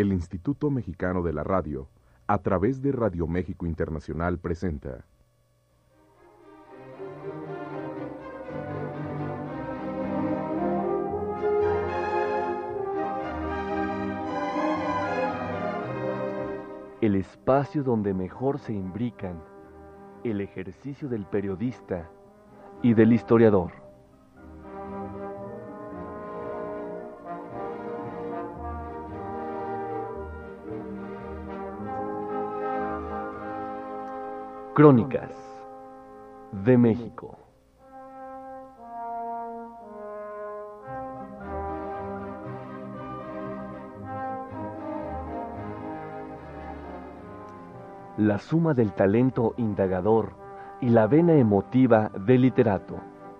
El Instituto Mexicano de la Radio, a través de Radio México Internacional, presenta el espacio donde mejor se imbrican el ejercicio del periodista y del historiador. Crónicas de México. La suma del talento indagador y la vena emotiva del literato.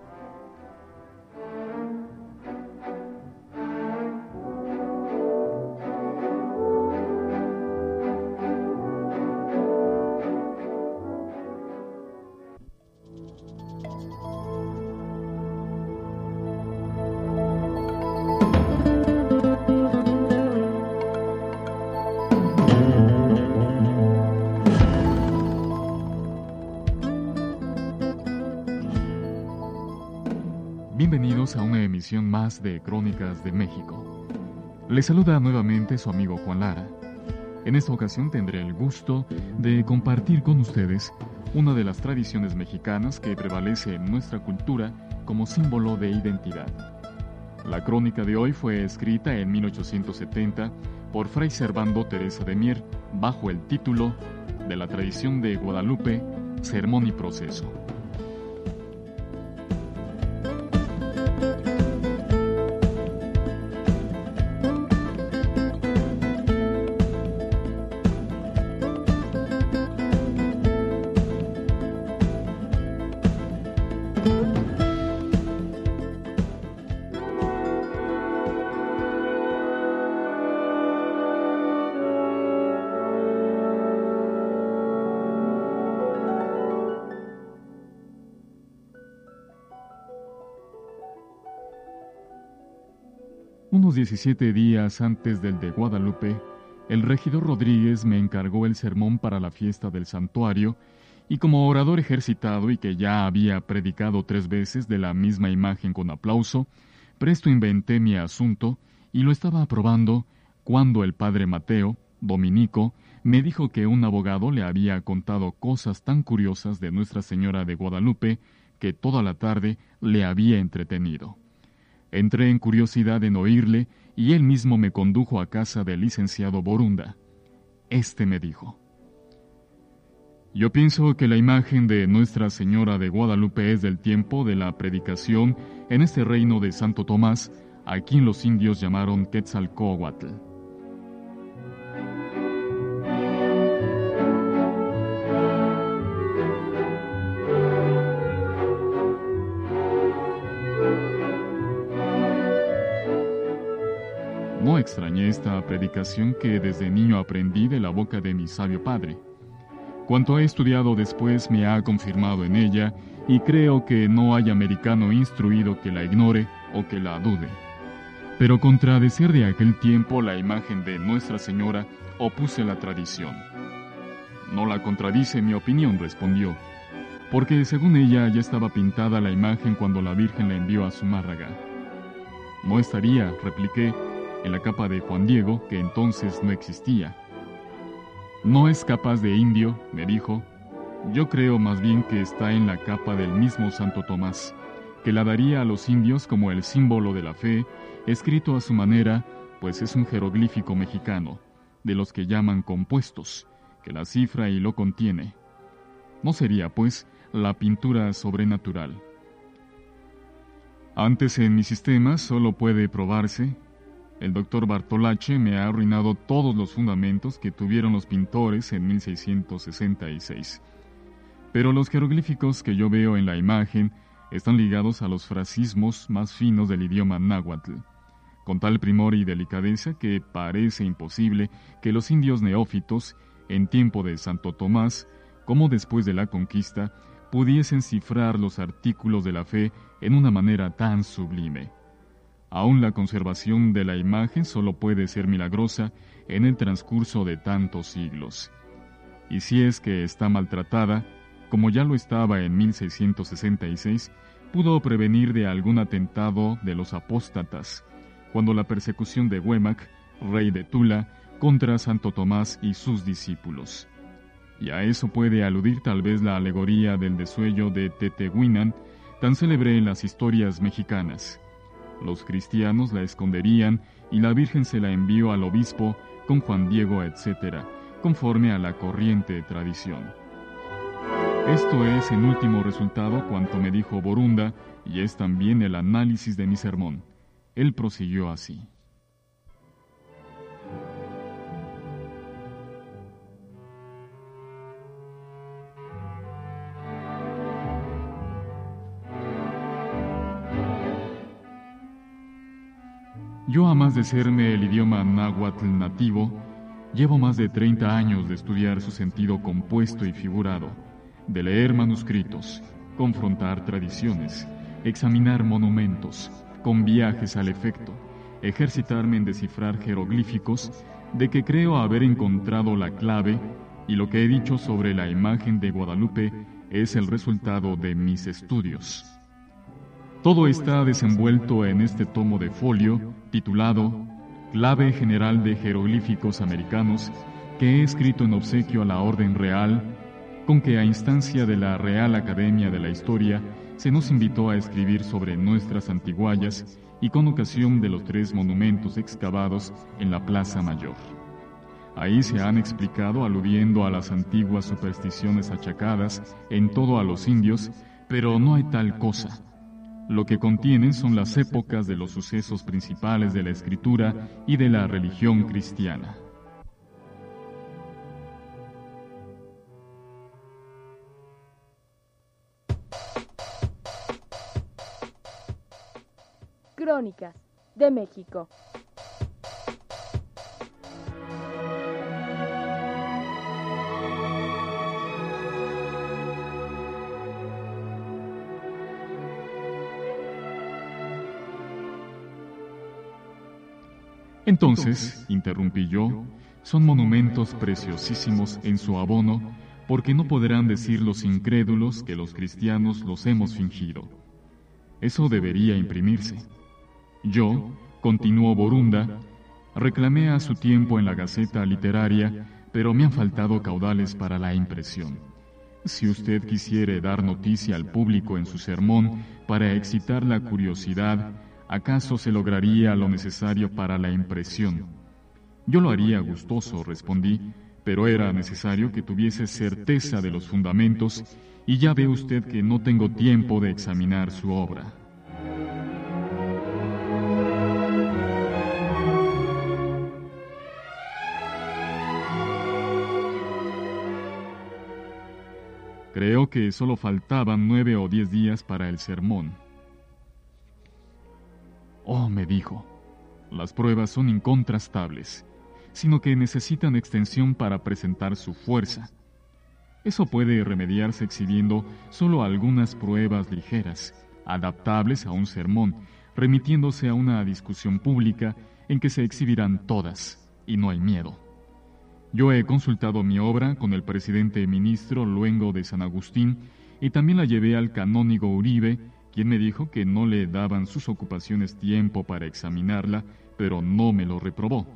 Bienvenidos a una emisión más de Crónicas de México. Les saluda nuevamente su amigo Juan Lara. En esta ocasión tendré el gusto de compartir con ustedes una de las tradiciones mexicanas que prevalece en nuestra cultura como símbolo de identidad. La crónica de hoy fue escrita en 1870 por Fray Servando Teresa de Mier bajo el título de la tradición de Guadalupe, Sermón y Proceso. Unos 17 días antes del de Guadalupe, el regidor Rodríguez me encargó el sermón para la fiesta del santuario, y como orador ejercitado y que ya había predicado 3 veces de la misma imagen con aplauso, presto inventé mi asunto y lo estaba aprobando cuando el padre Mateo, dominico, me dijo que un abogado le había contado cosas tan curiosas de Nuestra Señora de Guadalupe que toda la tarde le había entretenido. Entré en curiosidad en oírle y él mismo me condujo a casa del licenciado Borunda. Este me dijo: yo pienso que la imagen de Nuestra Señora de Guadalupe es del tiempo de la predicación en este reino de Santo Tomás, a quien los indios llamaron Quetzalcóatl. No extrañé esta predicación que desde niño aprendí de la boca de mi sabio padre. Cuanto he estudiado después me ha confirmado en ella, y creo que no hay americano instruido que la ignore o que la dude. Pero contra decir de aquel tiempo la imagen de Nuestra Señora opuse la tradición. No la contradice mi opinión, respondió, porque según ella ya estaba pintada la imagen cuando la Virgen la envió a Zumárraga. No estaría, repliqué, en la capa de Juan Diego, que entonces no existía. No es capas de indio, me dijo. Yo creo más bien que está en la capa del mismo Santo Tomás, que la daría a los indios como el símbolo de la fe, escrito a su manera, pues es un jeroglífico mexicano, de los que llaman compuestos, que la cifra y lo contiene. No sería, pues, la pintura sobrenatural. Antes en mi sistema solo puede probarse. El doctor Bartolache me ha arruinado todos los fundamentos que tuvieron los pintores en 1666. Pero los jeroglíficos que yo veo en la imagen están ligados a los frasismos más finos del idioma náhuatl, con tal primor y delicadeza que parece imposible que los indios neófitos, en tiempo de Santo Tomás, como después de la conquista, pudiesen cifrar los artículos de la fe en una manera tan sublime. Aún la conservación de la imagen solo puede ser milagrosa en el transcurso de tantos siglos. Y si es que está maltratada, como ya lo estaba en 1666, pudo prevenir de algún atentado de los apóstatas, cuando la persecución de Huemac, rey de Tula, contra Santo Tomás y sus discípulos. Y a eso puede aludir tal vez la alegoría del desuello de Tetehuinan, tan célebre en las historias mexicanas. Los cristianos la esconderían y la Virgen se la envió al obispo con Juan Diego, etc., conforme a la corriente tradición. Esto es, en último resultado, cuanto me dijo Borunda, y es también el análisis de mi sermón. Él prosiguió así. Yo, a más de serme el idioma náhuatl nativo, llevo más de 30 años de estudiar su sentido compuesto y figurado, de leer manuscritos, confrontar tradiciones, examinar monumentos, con viajes al efecto, ejercitarme en descifrar jeroglíficos, de que creo haber encontrado la clave, y lo que he dicho sobre la imagen de Guadalupe es el resultado de mis estudios. Todo está desenvuelto en este tomo de folio titulado Clave General de Jeroglíficos Americanos, que he escrito en obsequio a la Orden Real, con que a instancia de la Real Academia de la Historia se nos invitó a escribir sobre nuestras antiguallas y con ocasión de los 3 monumentos excavados en la Plaza Mayor. Ahí se han explicado aludiendo a las antiguas supersticiones achacadas en todo a los indios, pero no hay tal cosa. Lo que contienen son las épocas de los sucesos principales de la escritura y de la religión cristiana. Crónicas de México. Entonces, interrumpí yo, son monumentos preciosísimos en su abono, porque no podrán decir los incrédulos que los cristianos los hemos fingido. Eso debería imprimirse. Yo, continuó Borunda, reclamé a su tiempo en la Gaceta Literaria, pero me han faltado caudales para la impresión. Si usted quisiere dar noticia al público en su sermón para excitar la curiosidad, ¿acaso se lograría lo necesario para la impresión? Yo lo haría gustoso, respondí, pero era necesario que tuviese certeza de los fundamentos, y ya ve usted que no tengo tiempo de examinar su obra. Creo que solo faltaban 9 o 10 días para el sermón. Oh, me dijo, las pruebas son incontrastables, sino que necesitan extensión para presentar su fuerza. Eso puede remediarse exhibiendo solo algunas pruebas ligeras, adaptables a un sermón, remitiéndose a una discusión pública en que se exhibirán todas, y no hay miedo. Yo he consultado mi obra con el presidente ministro Luengo de San Agustín y también la llevé al canónigo Uribe, quien me dijo que no le daban sus ocupaciones tiempo para examinarla, pero no me lo reprobó.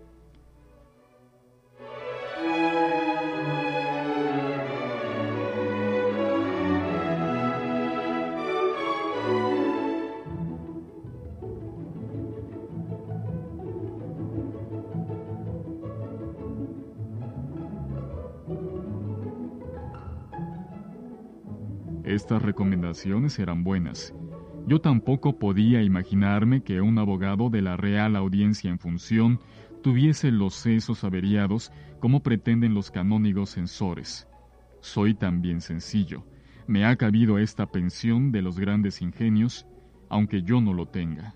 Estas recomendaciones eran buenas. Yo tampoco podía imaginarme que un abogado de la Real Audiencia en función tuviese los sesos averiados como pretenden los canónigos censores. Soy también sencillo. Me ha cabido esta pensión de los grandes ingenios, aunque yo no lo tenga.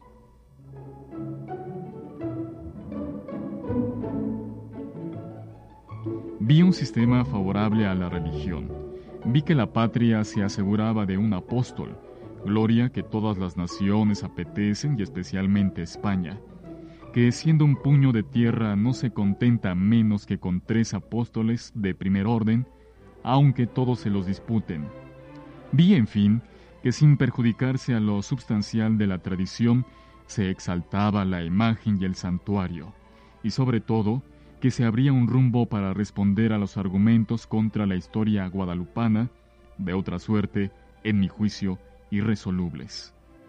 Vi un sistema favorable a la religión. Vi que la patria se aseguraba de un apóstol, gloria que todas las naciones apetecen y especialmente España, que siendo un puño de tierra no se contenta menos que con 3 apóstoles de primer orden, aunque todos se los disputen. Vi, en fin, que sin perjudicarse a lo substancial de la tradición, se exaltaba la imagen y el santuario, y sobre todo, que se abría un rumbo para responder a los argumentos contra la historia guadalupana, de otra suerte, en mi juicio, irresolubles.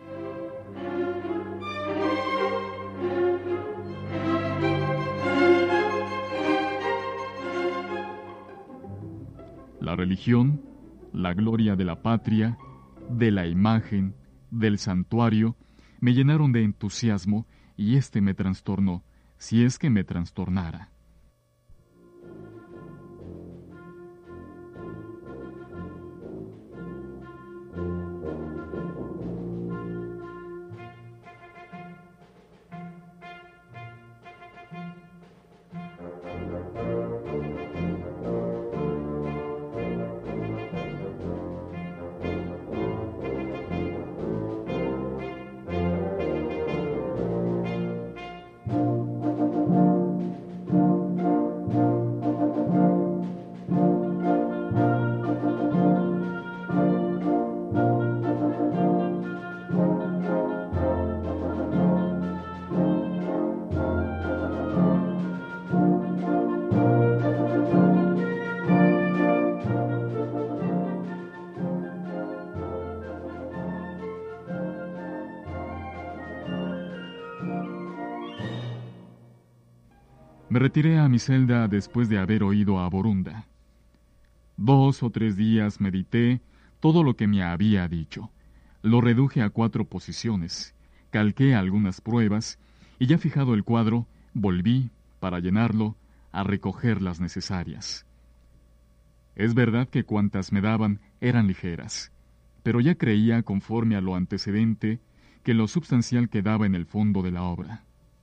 La religión, la gloria de la patria, de la imagen, del santuario, me llenaron de entusiasmo y éste me trastornó, si es que me trastornara. Me retiré a mi celda después de haber oído a Borunda. 2 o 3 días medité todo lo que me había dicho. Lo reduje a 4 posiciones, calqué algunas pruebas, y ya fijado el cuadro, volví, para llenarlo, a recoger las necesarias. Es verdad que cuantas me daban eran ligeras, pero ya creía, conforme a lo antecedente, que lo substancial quedaba en el fondo de la obra.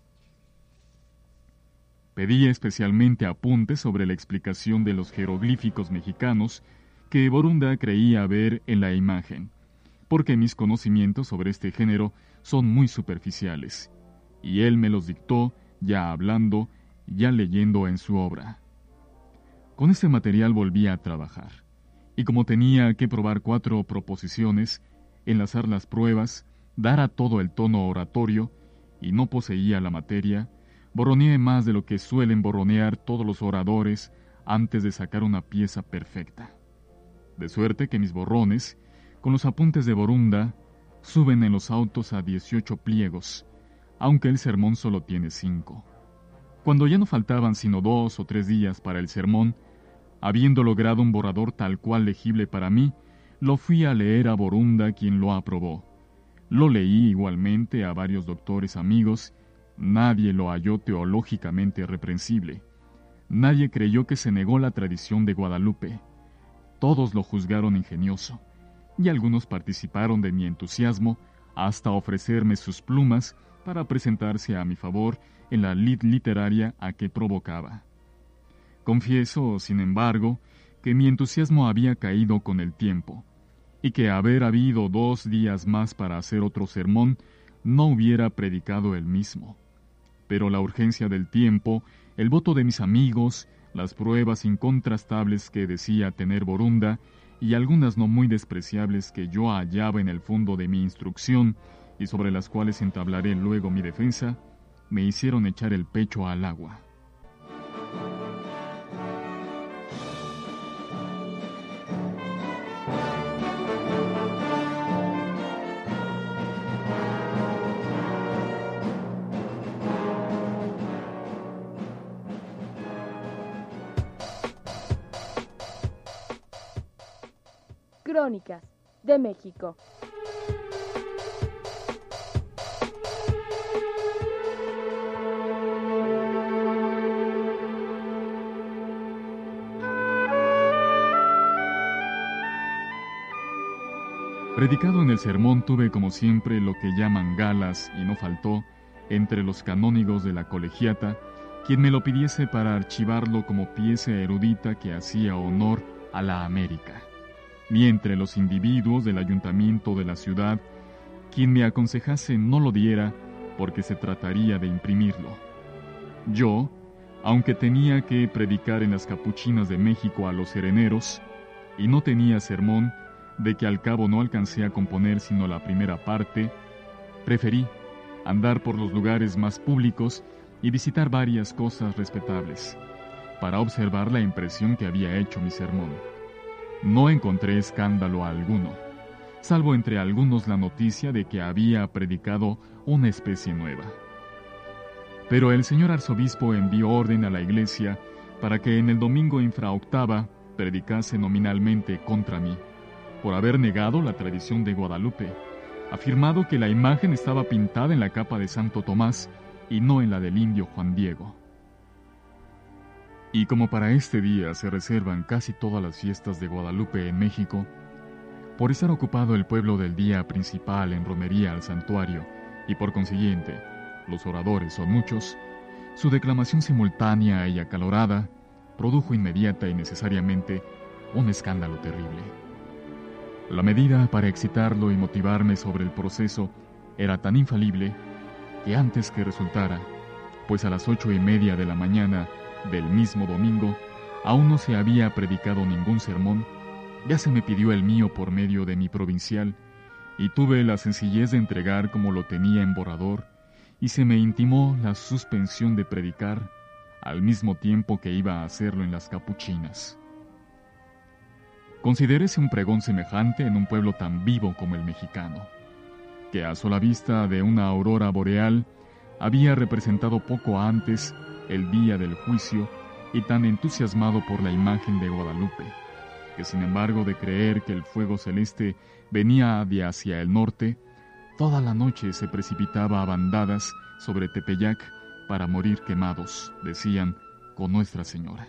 Pedí especialmente apuntes sobre la explicación de los jeroglíficos mexicanos que Borunda creía ver en la imagen, porque mis conocimientos sobre este género son muy superficiales, y él me los dictó ya hablando, ya leyendo en su obra. Con este material volví a trabajar, y como tenía que probar 4 proposiciones, enlazar las pruebas, dar a todo el tono oratorio, y no poseía la materia, borroneé más de lo que suelen borronear todos los oradores antes de sacar una pieza perfecta. De suerte que mis borrones, con los apuntes de Borunda, suben en los autos a 18 pliegos, aunque el sermón solo tiene 5. Cuando ya no faltaban sino 2 o 3 días para el sermón, habiendo logrado un borrador tal cual legible para mí, lo fui a leer a Borunda, quien lo aprobó. Lo leí igualmente a varios doctores amigos. Nadie lo halló teológicamente reprensible. Nadie creyó que se negó la tradición de Guadalupe. Todos lo juzgaron ingenioso, y algunos participaron de mi entusiasmo hasta ofrecerme sus plumas para presentarse a mi favor en la lid literaria a que provocaba. Confieso, sin embargo, que mi entusiasmo había caído con el tiempo, y que haber habido 2 días más para hacer otro sermón no hubiera predicado el mismo. Pero la urgencia del tiempo, el voto de mis amigos, las pruebas incontrastables que decía tener Borunda, y algunas no muy despreciables que yo hallaba en el fondo de mi instrucción, y sobre las cuales entablaré luego mi defensa, me hicieron echar el pecho al agua. Crónicas de México. Predicado en el sermón tuve como siempre lo que llaman galas, y no faltó, entre los canónigos de la colegiata, quien me lo pidiese para archivarlo como pieza erudita que hacía honor a la América. ni entre los individuos del ayuntamiento de la ciudad quien me aconsejase no lo diera porque se trataría de imprimirlo. Yo, aunque tenía que predicar en las capuchinas de México a los sereneros, y no tenía sermón, de que al cabo no alcancé a componer sino la primera parte, preferí andar por los lugares más públicos y visitar varias cosas respetables, para observar la impresión que había hecho mi sermón. No encontré escándalo alguno, salvo entre algunos la noticia de que había predicado una especie nueva. Pero el señor arzobispo envió orden a la iglesia para que en el domingo infraoctava predicase nominalmente contra mí, por haber negado la tradición de Guadalupe, afirmado que la imagen estaba pintada en la capa de Santo Tomás y no en la del indio Juan Diego. Y como para este día se reservan casi todas las fiestas de Guadalupe en México, por estar ocupado el pueblo del día principal en romería al santuario, y por consiguiente, los oradores son muchos, su declamación simultánea y acalorada produjo inmediata y necesariamente un escándalo terrible. La medida para excitarlo y motivarme sobre el proceso era tan infalible que antes que resultara, pues a las 8:30 de la mañana del mismo domingo aún no se había predicado ningún sermón, ya se me pidió el mío por medio de mi provincial, y tuve la sencillez de entregar como lo tenía en borrador, y se me intimó la suspensión de predicar, al mismo tiempo que iba a hacerlo en las capuchinas. Considérese un pregón semejante en un pueblo tan vivo como el mexicano, que a sola vista de una aurora boreal había representado poco antes el día del juicio y tan entusiasmado por la imagen de Guadalupe, que sin embargo de creer que el fuego celeste venía de hacia el norte, toda la noche se precipitaba a bandadas sobre Tepeyac para morir quemados, decían, con Nuestra Señora.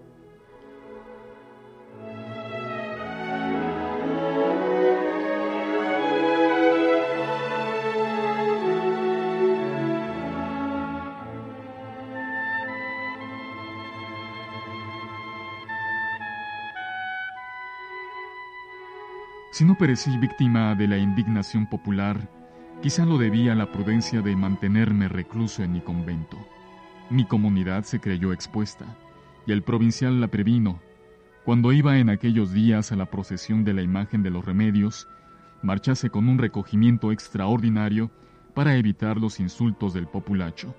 Si no perecí víctima de la indignación popular, quizá lo debía a la prudencia de mantenerme recluso en mi convento. Mi comunidad se creyó expuesta, y el provincial la previno. Cuando iba en aquellos días a la procesión de la imagen de los remedios, marchase con un recogimiento extraordinario para evitar los insultos del populacho.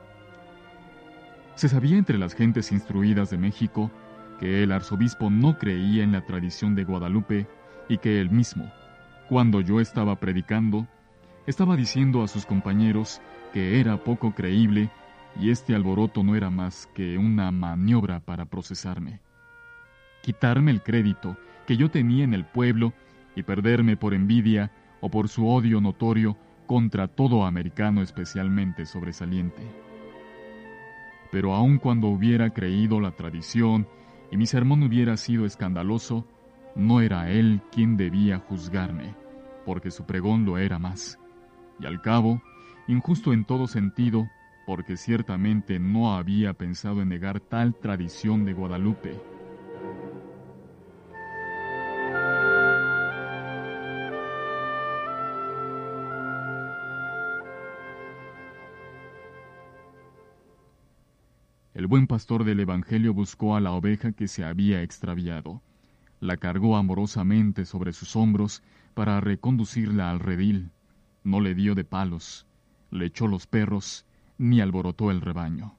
Se sabía entre las gentes instruidas de México que el arzobispo no creía en la tradición de Guadalupe y que él mismo, cuando yo estaba predicando, estaba diciendo a sus compañeros que era poco creíble y este alboroto no era más que una maniobra para procesarme, quitarme el crédito que yo tenía en el pueblo y perderme por envidia o por su odio notorio contra todo americano especialmente sobresaliente. Pero aun cuando hubiera creído la tradición y mi sermón hubiera sido escandaloso, no era él quien debía juzgarme, porque su pregón lo era más. Y al cabo, injusto en todo sentido, porque ciertamente no había pensado en negar tal tradición de Guadalupe. El buen pastor del Evangelio buscó a la oveja que se había extraviado. La cargó amorosamente sobre sus hombros para reconducirla al redil. No le dio de palos, le echó los perros, ni alborotó el rebaño.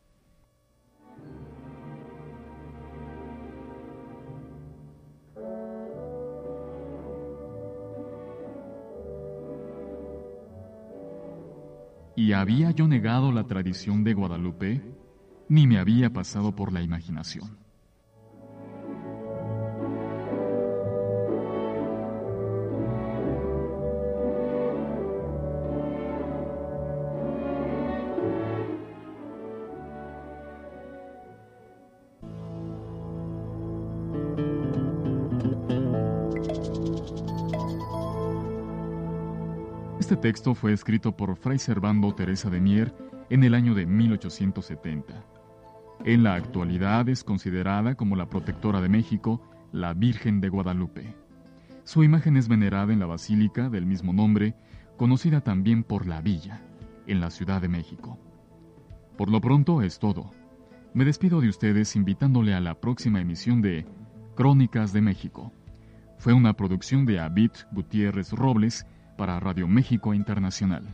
¿Y había yo negado la tradición de Guadalupe? Ni me había pasado por la imaginación. Este texto fue escrito por Fray Servando Teresa de Mier en el año de 1870. En la actualidad es considerada como la protectora de México, la Virgen de Guadalupe. Su imagen es venerada en la basílica del mismo nombre, conocida también por la Villa, en la Ciudad de México. Por lo pronto es todo. Me despido de ustedes invitándole a la próxima emisión de Crónicas de México. Fue una producción de Abid Gutiérrez Robles para Radio México Internacional.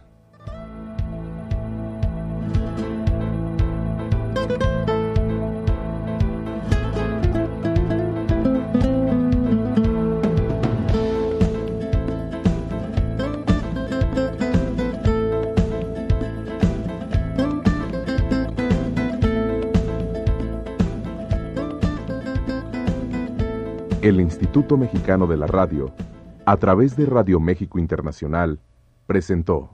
El Instituto Mexicano de la Radio, a través de Radio México Internacional, presentó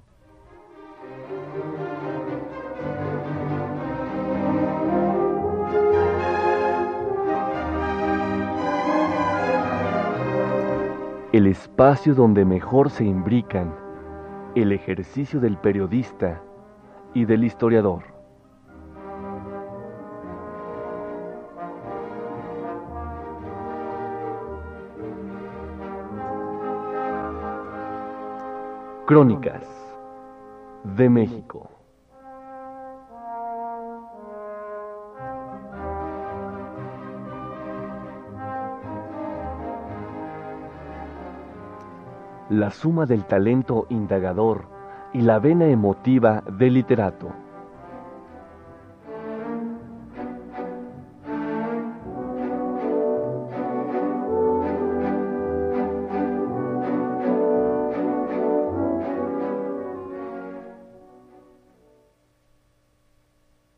el espacio donde mejor se imbrican el ejercicio del periodista y del historiador. Crónicas de México. La suma del talento indagador y la vena emotiva del literato.